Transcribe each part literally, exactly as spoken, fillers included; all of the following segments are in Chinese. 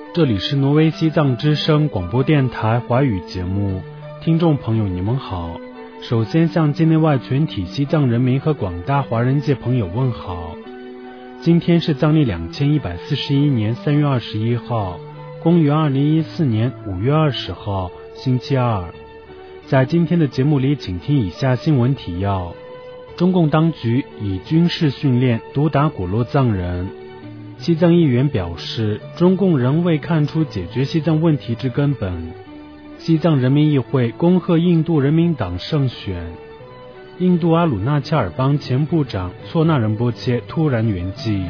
这里是挪威西藏之声广播电台华语节目，听众朋友你们好。首先向境内外全体西藏人民和广大华人界朋友问好。今天是藏历两千一百四十一年三月二十一号，公元二零一四年五月二十号，星期二。在今天的节目里，请听以下新闻提要：中共当局以军事训练毒打果洛藏人。西藏议员表示，中共仍未看出解决西藏问题之根本。西藏人民议会恭贺印度人民党胜选。印度阿鲁纳恰尔邦前部长措纳仁波切突然圆寂。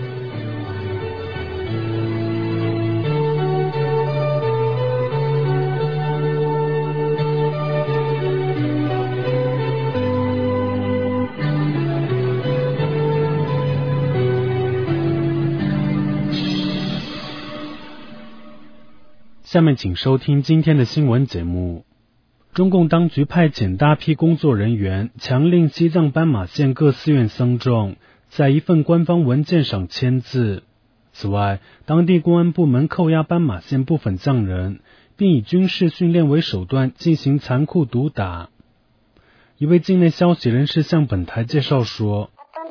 下面请收听今天的新闻节目。中共当局派遣大批工作人员，强令西藏斑马线各寺院僧众在一份官方文件上签字。此外，当地公安部门扣押斑马线部分藏人，并以军事训练为手段进行残酷毒打。一位境内消息人士向本台介绍说，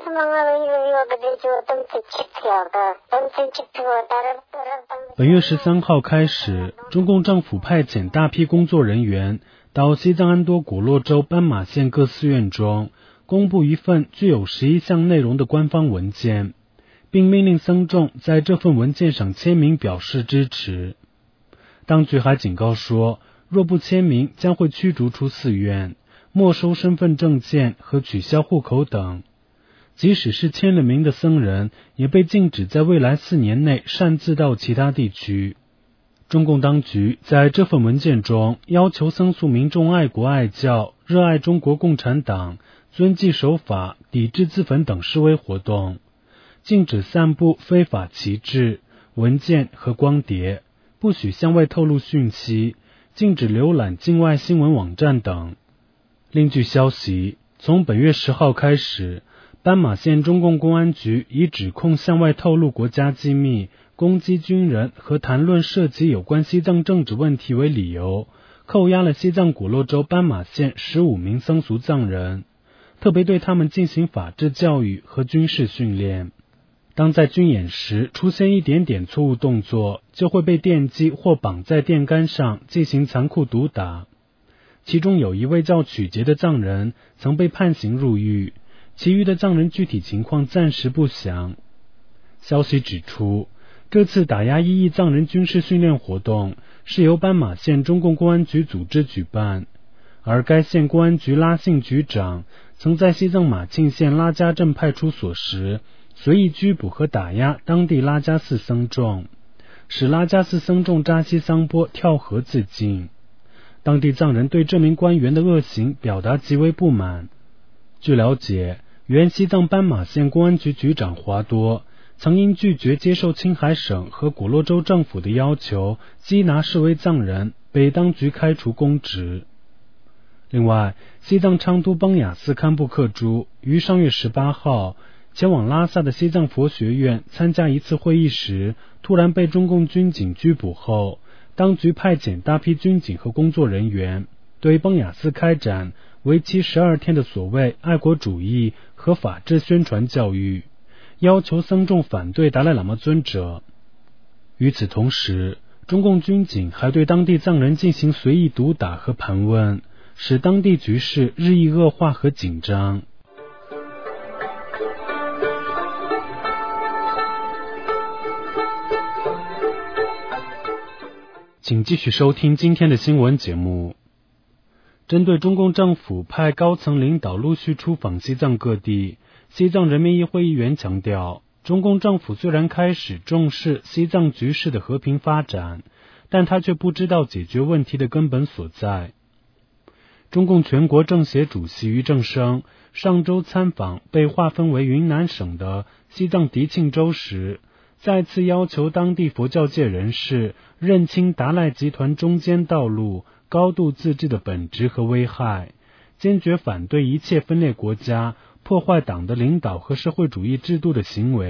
本月十三号开始，中共政府派遣大批工作人员到西藏安多果洛州斑马县各寺院中，公布一份具有十一项内容的官方文件，并命令僧众在这份文件上签名表示支持。当局还警告说，若不签名，将会驱逐出寺院，没收身份证件和取消户口等。即使是签了名的僧人，也被禁止在未来四年内擅自到其他地区。中共当局在这份文件中要求僧俗民众爱国爱教，热爱中国共产党，遵纪守法，抵制自焚等示威活动，禁止散布非法旗帜、文件和光碟，不许向外透露讯息，禁止浏览境外新闻网站等。另据消息，从本月十号开始，斑马县中共公安局以指控向外透露国家机密、攻击军人和谈论涉及有关西藏政治问题为理由，扣押了西藏果洛州斑马县十五名僧俗藏人，特别对他们进行法治教育和军事训练。当在军演时出现一点点错误动作，就会被电击或绑在电杆上进行残酷毒打。其中有一位叫曲杰的藏人曾被判刑入狱，其余的藏人具体情况暂时不详。消息指出，这次打压异议藏人军事训练活动是由斑马县中共公安局组织举办，而该县公安局拉信局长曾在西藏马庆县拉加镇派出所时随意拘捕和打压当地拉加寺僧众，使拉加寺僧众扎西桑波跳河自尽。当地藏人对这名官员的恶行表达极为不满。据了解，原西藏斑马县公安局局长华多曾因拒绝接受青海省和果洛州政府的要求缉拿示威藏人，被当局开除公职。另外，西藏昌都邦雅寺堪布克珠于上月十八号前往拉萨的西藏佛学院参加一次会议时，突然被中共军警拘捕后，当局派遣大批军警和工作人员对邦雅寺开展为期十二天的所谓爱国主义和法治宣传教育，要求僧众反对达赖喇嘛尊者。与此同时，中共军警还对当地藏人进行随意毒打和盘问，使当地局势日益恶化和紧张。请继续收听今天的新闻节目。针对中共政府派高层领导陆续出访西藏各地，西藏人民议会议员强调，中共政府虽然开始重视西藏局势的和平发展，但他却不知道解决问题的根本所在。中共全国政协主席俞正声上周参访被划分为云南省的西藏迪庆州时，再次要求当地佛教界人士认清达赖集团中间道路、高度自治的本质和危害，坚决反对一切分裂国家、破坏党的领导和社会主义制度的行为，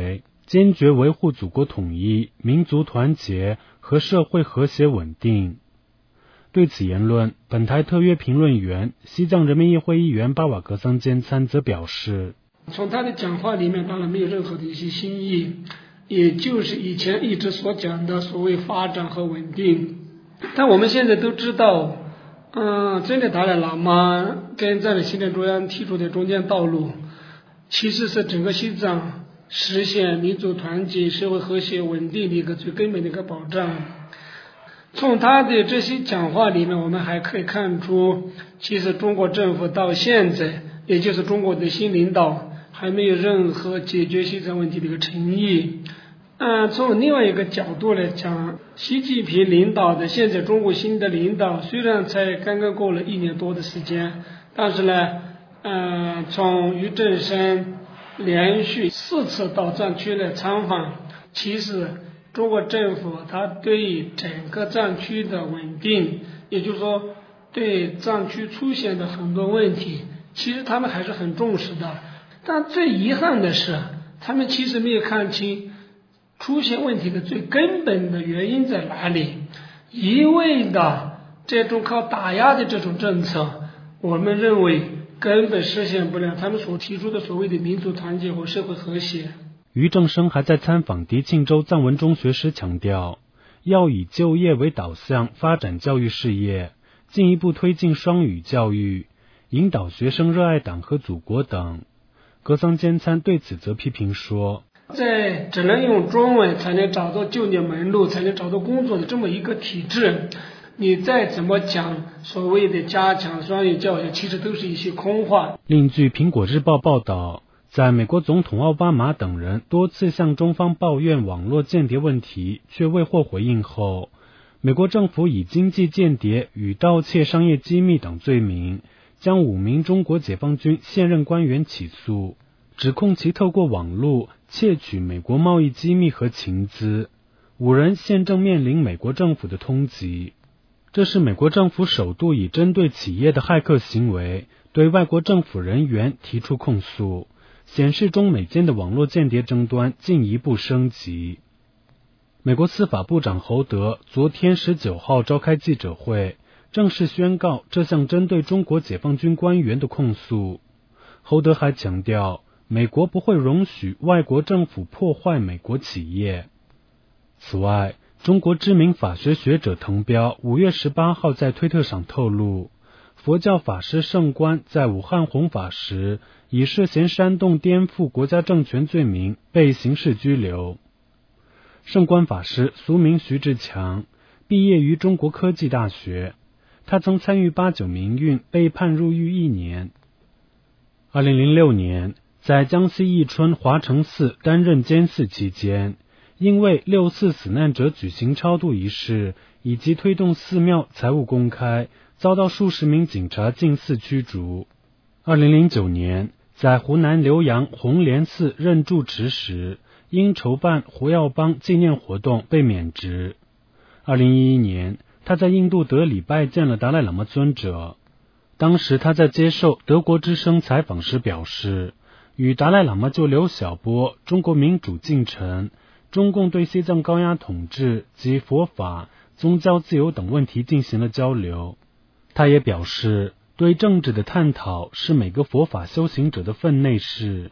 坚决维护祖国统一、民族团结和社会和谐稳定。对此言论，本台特约评论员、西藏人民议会议员巴瓦格桑坚参则表示， 从他的讲话里面当然没有任何的一些新意，也就是以前一直所讲的所谓发展和稳定。但我们现在都知道，嗯，真的达赖喇嘛跟藏人行政中央提出的中间道路，其实是整个西藏实现民族团结、社会和谐稳定的一个最根本的一个保障。从他的这些讲话里面，我们还可以看出，其实中国政府到现在，也就是中国的新领导，还没有任何解决西藏问题的一个诚意。嗯，从另外一个角度来讲，习近平领导的现在中国新的领导，虽然才刚刚过了一年多的时间，但是呢，嗯，从俞正声连续四次到藏区来参访，其实中国政府它对整个藏区的稳定，也就是说对藏区出现的很多问题，其实他们还是很重视的。但最遗憾的是，他们其实没有看清出现问题的最根本的原因在哪里。一味的这种靠打压的这种政策，我们认为根本实现不了他们所提出的所谓的民族团结和社会和谐。 俞正声还在参访迪庆州藏文中学时强调，要以就业为导向发展教育事业，进一步推进双语教育，引导学生热爱党和祖国等。格桑坚参对此则批评说， 在只能用中文才能找到就业门路，才能找到工作的这么一个体制，你再怎么讲所谓的加强双语教育，其实都是一些空话。 另据苹果日报报道，在美国总统奥巴马等人多次向中方抱怨网络间谍问题却未获回应后，美国政府以经济间谍与盗窃商业机密等罪名，将五名中国解放军现任官员起诉，指控其透过网络窃取美国贸易机密和情资。五人现正面临美国政府的通缉。这是美国政府首度以针对企业的骇客行为对外国政府人员提出控诉，显示中美间的网络间谍争端进一步升级。美国司法部长侯德昨天十九号召开记者会，正式宣告这项针对中国解放军官员的控诉。侯德还强调，美国不会容许外国政府破坏美国企业。此外，中国知名法学学者滕彪五月十八号在推特上透露，佛教法师圣观在武汉弘法时，以涉嫌煽动颠覆国家政权罪名被刑事拘留。圣观法师俗名徐志强，毕业于中国科技大学，他曾参与八九民运，被判入狱一年。二零零六年，在江西宜春华城寺担任监寺期间，因为六四死难者举行超度仪式以及推动寺庙财务公开，遭到数十名警察进寺驱逐。二零零九年，在湖南浏阳红莲寺任住持时，因筹办胡耀邦纪念活动被免职。二零一一年，他在印度德里拜见了达赖喇嘛尊者。当时他在接受德国之声采访时表示，与达赖喇嘛就刘晓波、中国民主进程、中共对西藏高压统治及佛法、宗教自由等问题进行了交流。他也表示，对政治的探讨是每个佛法修行者的分内事。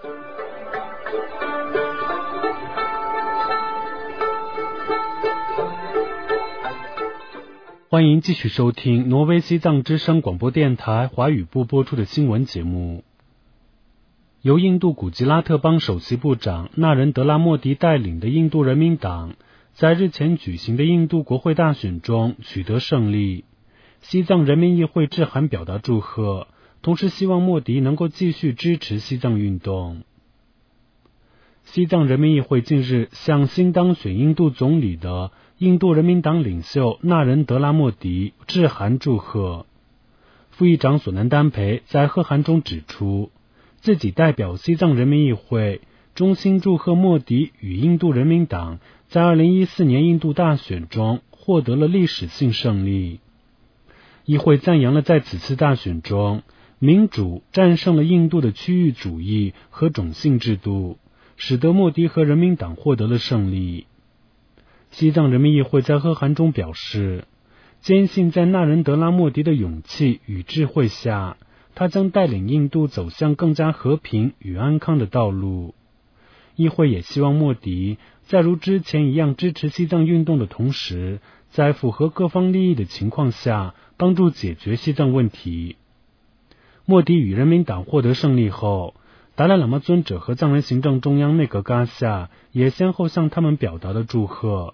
欢迎继续收听挪威西藏之声广播电台华语部播出的新闻节目。由印度古吉拉特邦首席部长纳仁德拉莫迪带领的印度人民党在日前举行的印度国会大选中取得胜利。西藏人民议会致函表达祝贺，同时希望莫迪能够继续支持西藏运动。西藏人民议会近日向新当选印度总理的印度人民党领袖纳仁德拉莫迪致函祝贺。副议长索南丹培在贺函中指出，自己代表西藏人民议会衷心祝贺莫迪与印度人民党在二零一四年印度大选中获得了历史性胜利。议会赞扬了在此次大选中，民主战胜了印度的区域主义和种姓制度， 使得莫迪和人民党获得了胜利。西藏人民议会在贺函中表示，坚信在纳仁德拉莫迪的勇气与智慧下，他将带领印度走向更加和平与安康的道路。议会也希望莫迪在如之前一样支持西藏运动的同时，在符合各方利益的情况下，帮助解决西藏问题。莫迪与人民党获得胜利后，达赖喇嘛尊者和藏人行政中央内阁噶夏也先后向他们表达了祝贺。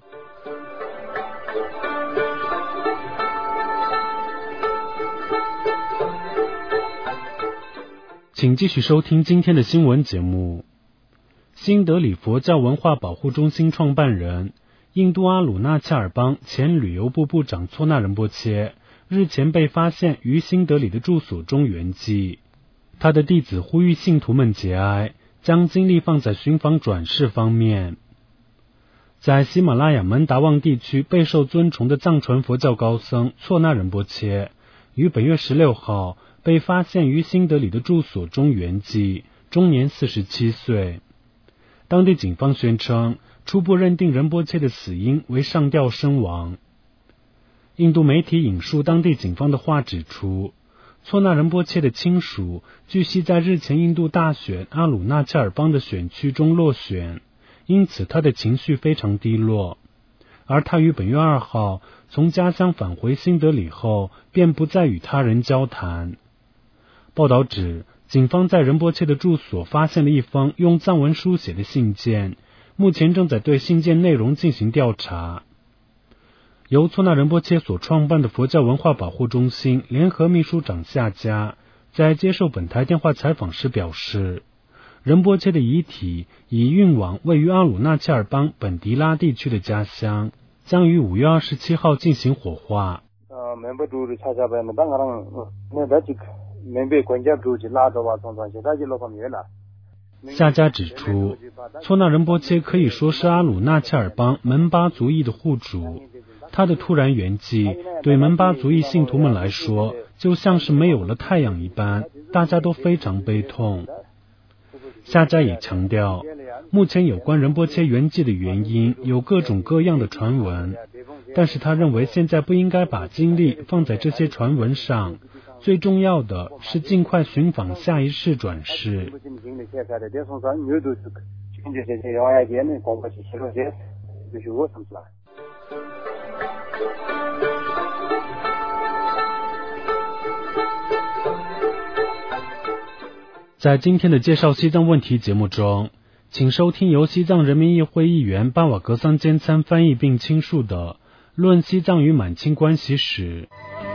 请继续收听今天的新闻节目。新德里佛教文化保护中心创办人、印度阿鲁纳恰尔邦前旅游部部长措纳仁波切日前被发现于新德里的住所中圆寂。他的弟子呼吁信徒们节哀，将精力放在寻访转世方面。在喜马拉雅门达旺地区备受尊崇的藏传佛教高僧措纳仁波切于本月十六号被发现于新德里的住所中圆寂，终年四十七岁。当地警方宣称，初步认定仁波切的死因为上吊身亡。印度媒体引述当地警方的话指出，措纳仁波切的亲属据悉在日前印度大选阿鲁纳恰尔邦的选区中落选，因此他的情绪非常低落。而他于本月二号从家乡返回新德里后，便不再与他人交谈。报道指，警方在仁波切的住所发现了一封用藏文书写的信件，目前正在对信件内容进行调查。由措纳仁波切所创办的佛教文化保护中心联合秘书长夏嘉在接受本台电话采访时表示，仁波切的遗体已运往位于阿鲁纳恰尔邦本迪拉地区的家乡，将于五月二十七号进行火化。夏嘉指出，措纳仁波切可以说是阿鲁纳恰尔邦门巴族裔的户主，他的突然圆寂对门巴族裔信徒们来说就像是没有了太阳一般，大家都非常悲痛。夏嘉也强调，目前有关仁波切圆寂的原因有各种各样的传闻，但是他认为现在不应该把精力放在这些传闻上，最重要的是尽快寻访下一世转世。在今天的介绍西藏问题节目中，请收听由西藏人民议会议员巴瓦格桑坚参翻译并倾述的《论西藏与满清关系史》。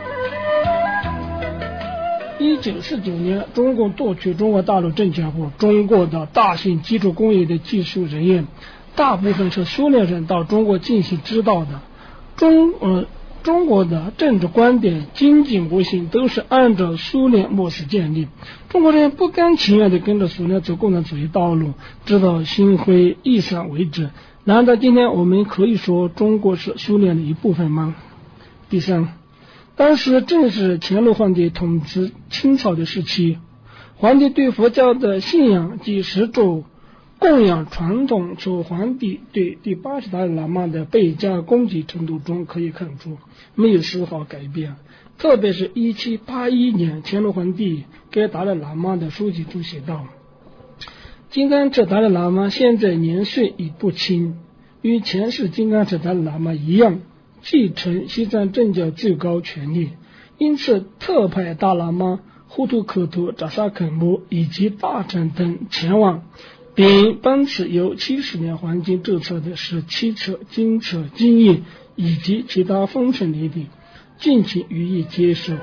一九四九年，中共夺取中国大陆政教部，中国的大型基础工业的技术人员，大部分是苏联人到中国进行指导的。中呃中国的政治观点、经济模型都是按照苏联模式建立。中国人不甘情愿地跟着苏联走共产主义道路，直到心灰意散为止。难道今天我们可以说中国是苏联的一部分吗？第三，当时正是乾隆皇帝统治清朝的时期，皇帝对佛教的信仰及十咒供养传统，从皇帝对第八十达赖喇嘛的倍加攻击程度中可以看出，没有丝毫改变。特别是一七八一年，乾隆皇帝给达赖喇嘛的书籍中写道：金刚持达赖喇嘛现在年岁已不轻，与前世金刚持达赖喇嘛一样，继承西藏政教最高权力，因此特派大喇嘛呼图克图、扎萨肯木以及大臣等前往，并颁赐由七十年黄金注册的十七册金册金印以及其他封存礼品，敬请予以接受。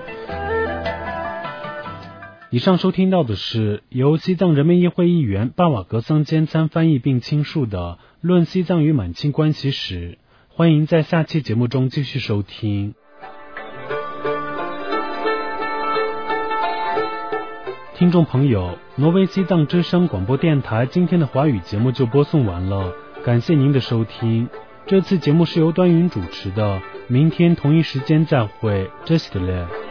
以上收听到的是由西藏人民议会议员巴瓦格桑坚参翻译并倾述的《论西藏与满清关系史》，欢迎在下期节目中继续收听。听众朋友，挪威西藏之声广播电台今天的华语节目就播送完了，感谢您的收听。这次节目是由端云主持的，明天同一时间再会 Just Let